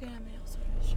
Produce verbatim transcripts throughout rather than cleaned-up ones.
quelle est la meilleure solution.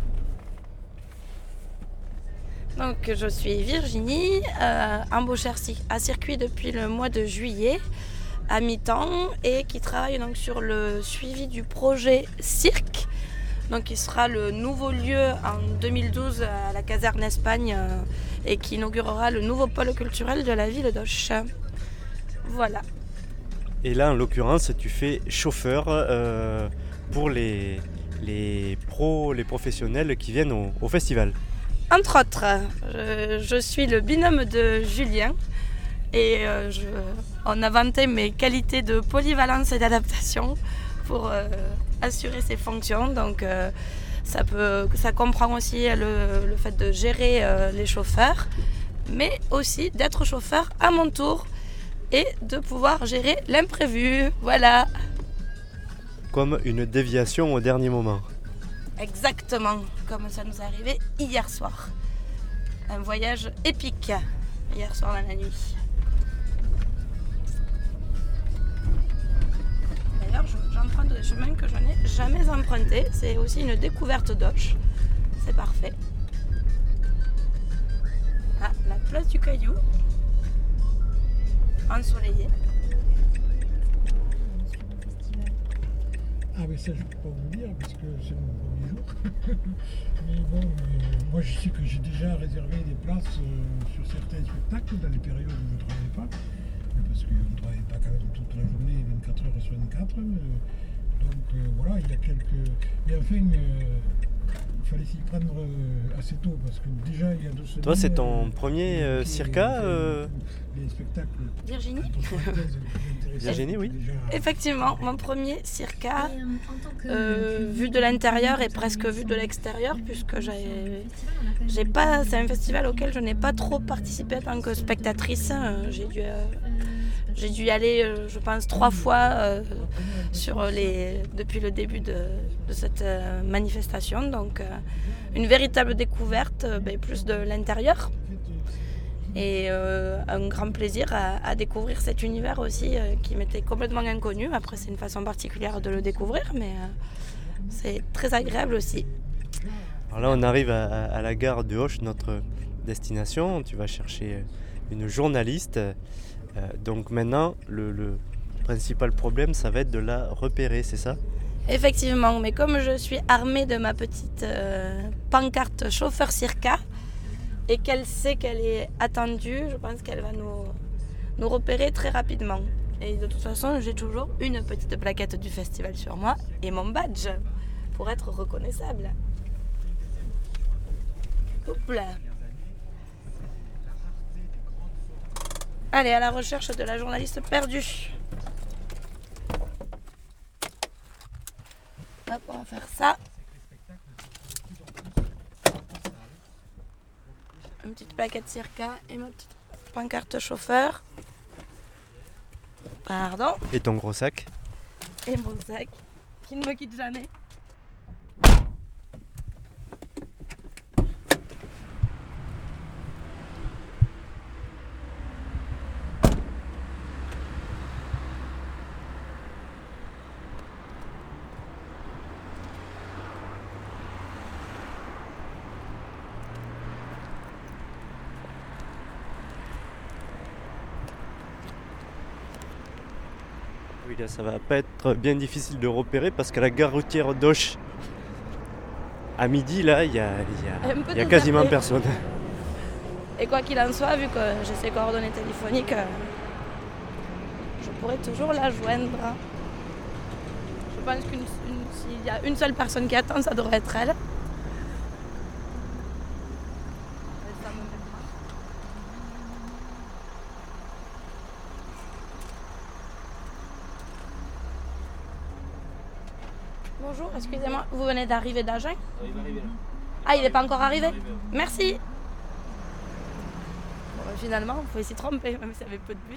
Donc je suis Virginie, euh, embauchée à circuit depuis le mois de juillet à mi-temps et qui travaille donc sur le suivi du projet Cirque. Donc il sera le nouveau lieu en deux mille douze à la caserne Espagne euh, et qui inaugurera le nouveau pôle culturel de la ville d'Auch. Voilà. Et là en l'occurrence tu fais chauffeur euh, pour les, les pros, les professionnels qui viennent au, au festival. Entre autres, je, je suis le binôme de Julien et euh, je, on a vanté mes qualités de polyvalence et d'adaptation pour euh, assurer ces fonctions. Donc euh, ça, peut, ça comprend aussi le, le fait de gérer euh, les chauffeurs, mais aussi d'être chauffeur à mon tour et de pouvoir gérer l'imprévu. Voilà. Comme une déviation au dernier moment. Exactement, comme ça nous est arrivé hier soir. Un voyage épique, hier soir dans la nuit. D'ailleurs, j'emprunte des chemins que je n'ai jamais empruntés. C'est aussi une découverte d'Auch. C'est parfait. Ah, la place du Caillou. Ensoleillée. Ah mais ça je ne peux pas vous dire parce que c'est mon premier jour. Mais bon, euh, moi je sais que j'ai déjà réservé des places euh, sur certains spectacles dans les périodes où je ne travaillais pas. Parce qu'on ne travaille pas quand même toute la journée, vingt-quatre heures sur vingt-quatre. Euh, donc euh, voilà, il y a quelques... Mais enfin, euh, il fallait s'y prendre euh, assez tôt parce que déjà il y a deux semaines... Toi c'est ton euh, premier euh, qui, circa euh, Les spectacles... Virginie Virginie, oui. Déjà... Effectivement, mon premier circa, euh, vu de l'intérieur et presque vu de l'extérieur, puisque j'ai, j'ai pas, c'est un festival auquel je n'ai pas trop participé en tant que spectatrice. J'ai dû, euh, j'ai dû y aller, euh, je pense, trois fois euh, sur les, depuis le début de, de cette euh, manifestation. Donc, euh, une véritable découverte, euh, ben, plus de l'intérieur. Et euh, un grand plaisir à, à découvrir cet univers aussi euh, qui m'était complètement inconnu. Après, c'est une façon particulière de le découvrir, mais euh, c'est très agréable aussi. Alors là, on arrive à, à la gare de Auch, notre destination. Tu vas chercher une journaliste. Euh, donc maintenant, le, le principal problème, ça va être de la repérer, c'est ça ? Effectivement, mais comme je suis armée de ma petite euh, pancarte chauffeur circa, et qu'elle sait qu'elle est attendue, je pense qu'elle va nous, nous repérer très rapidement. Et de toute façon, j'ai toujours une petite plaquette du festival sur moi et mon badge pour être reconnaissable. Oups là. Allez, à la recherche de la journaliste perdue. Hop, on va faire ça. Une petite plaquette circa et ma petite pancarte chauffeur. Pardon. Et ton gros sac ? Et mon sac, qui ne me quitte jamais. Oui, là, ça va pas être bien difficile de repérer parce qu'à la gare routière d'Auch, à midi, là, il y a, y a, y a quasiment personne. Et quoi qu'il en soit, vu que j'ai ses coordonnées téléphoniques, je pourrais toujours la joindre. Je pense qu'il y a une seule personne qui attend, ça devrait être elle. Bonjour, excusez-moi, vous venez d'arriver d'Agen ? Il va arriver là. Ah, il n'est pas encore arrivé ? Merci. Bon, ben, finalement, on pouvait s'y tromper, même s'il y avait peu de bus.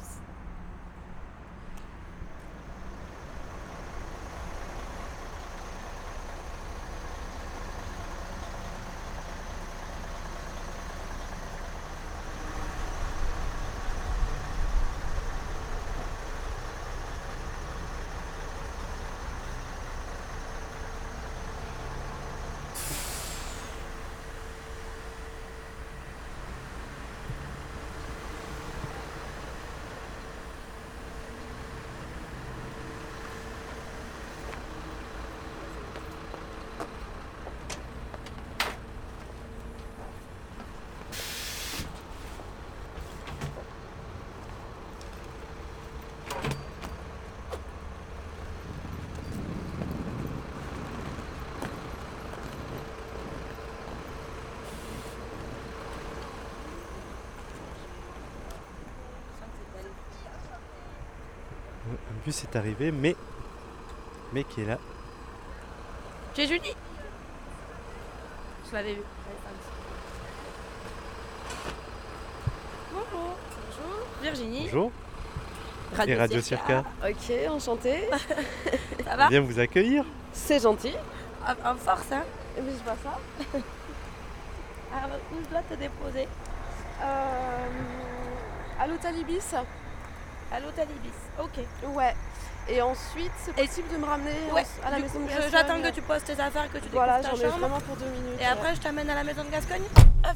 bus est arrivé, mais, mais qui est là. Tu es Julie? Je l'avais vu. Bonjour. Bonjour. Virginie. Bonjour. Radio Et Radio Circa. Circa. Ok, enchantée. Ça va? On vient vous accueillir. C'est gentil. En force, hein? Mais je vois ça. Alors, où je dois te déposer? Euh, à l'hôtel Ibis. À l'hôtel Ibis. Ok. Ouais. Et ensuite, c'est possible de me ramener Ouais. à la Du maison coup, de je- Gascogne. J'attends que tu poses tes affaires, que tu découvres Voilà, ta j'en ai chambre. vraiment pour deux minutes. Et après, je t'amène à la maison de Gascogne. Hop.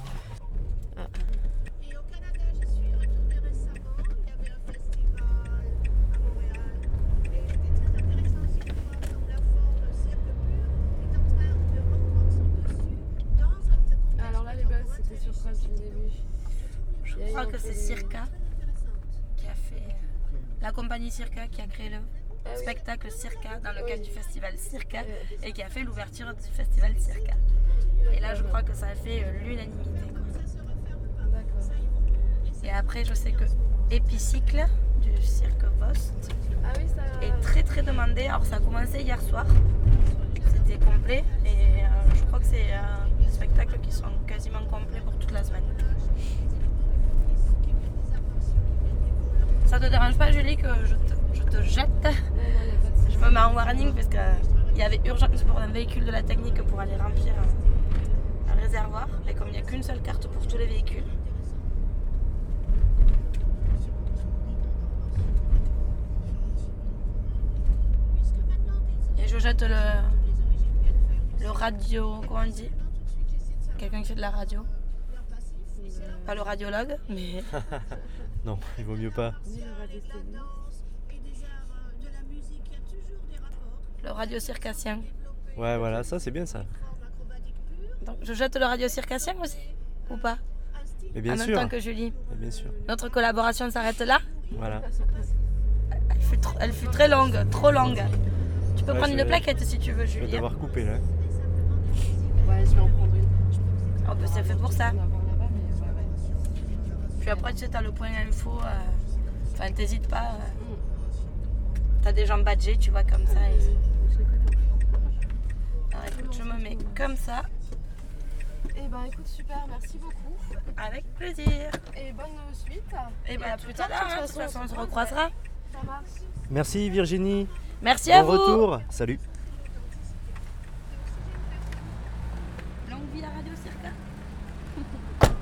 Et au Canada, j'y suis retournée récemment. Il y avait un festival à Montréal. Et c'était très intéressant aussi de voir comme la forme cirque pur est en train de reprendre son dessus dans un contexte. Alors là, les bases, c'était sur quoi depuis le début? Je Il y a eu crois un que peu c'est de- Circa qui a fait. euh, La compagnie Circa qui a créé le Ah oui. spectacle Circa dans le Oui. cadre du festival Circa Ouais. et qui a fait l'ouverture du festival Circa. Et là, je crois que ça a fait euh, l'unanimité, quoi. D'accord. Et après, je sais que Épicycle du cirque Vost Ah oui, ça. est très très demandé. Alors, ça a commencé hier soir. C'était complet. Et euh, je crois que c'est euh, des spectacles qui sont quasiment complets pour toute la semaine. Ça te dérange pas, Julie, que je te, je te jette? Non, non, y a pas de souci. Je me mets en warning parce qu'il y avait urgence pour un véhicule de la technique pour aller remplir un, un réservoir. Et comme il n'y a qu'une seule carte pour tous les véhicules. Et je jette le, le radio, comment on dit? Quelqu'un qui fait de la radio. Pas le radiologue, mais Non, il vaut mieux pas. le radio-circassien. Ouais, voilà, ça c'est bien ça. Donc je jette le radio-circassien aussi? Ou pas? Mais bien en sûr. même temps que Julie. Mais bien sûr. Notre collaboration s'arrête là. Voilà. Elle fut, tr- elle fut très longue, trop longue. Tu peux Ouais, prendre je une vais- plaquette si tu veux, Je vais Julie. devoir couper là. Ouais, je vais en prendre une. Oh, bah, c'est fait pour ça. On va voir là-bas, mais ouais, ouais. Puis après, tu sais, t'as le point info. euh, Enfin, t'hésites pas. euh, T'as des gens badgés, tu vois, comme ça. et- Je les connais. Alors écoute, je me mets comme ça, Eh ben, écoute, super, merci beaucoup. avec plaisir. Et bonne suite. Et bah, à plus tard, de hein, de toute façon, on se recroisera. Ça marche. Merci Virginie. Merci à Bon vous. retour. Salut. Longue vie à Radio Circa.